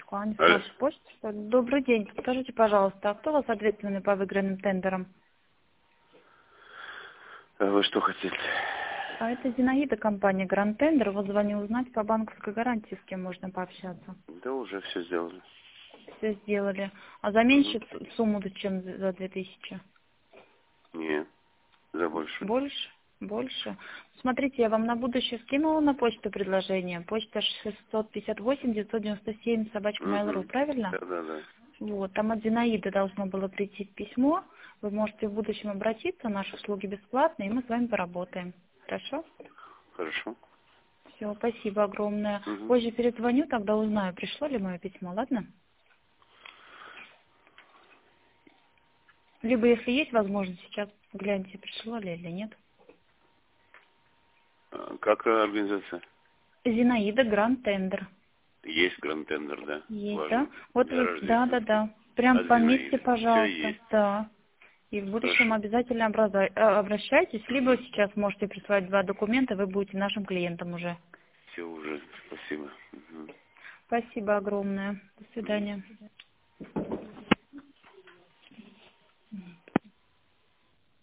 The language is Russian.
Аня, с Алло. нашей почты, что ли? Добрый день. Подскажите, пожалуйста, а кто у вас ответственный по выигранным тендерам? А вы что хотите? А это Зинаида, компания Гранд Тендер. Вот звоню узнать по банковской гарантии, с кем можно пообщаться. Да уже все сделали. Все сделали. А за меньше сумму, чем за 2000? Не, за больше. Больше? Больше. Смотрите, я вам на будущее скинула на почту предложение. Почта 658-997 собачка Mail.ru, правильно? Да. Вот, там от Зинаиды должно было прийти письмо. Вы можете в будущем обратиться, наши услуги бесплатные, и мы с вами поработаем. Хорошо? Хорошо. Все, спасибо огромное. Угу. Позже перезвоню, тогда узнаю, пришло ли мое письмо, ладно? Либо, если есть возможность, сейчас гляньте, пришло ли или нет. Как организация? Зинаида Гранд Тендер. Есть гранд-тендер, да. Есть, да? Важно. Вот Для вы, да. рождественских. Прям От пометьте, Зинаиды. Все пожалуйста, есть. да. И в будущем Хорошо. обязательно обращайтесь, либо сейчас можете прислать 2 документа, вы будете нашим клиентом уже. Все уже. Спасибо. Угу. Спасибо огромное. До свидания.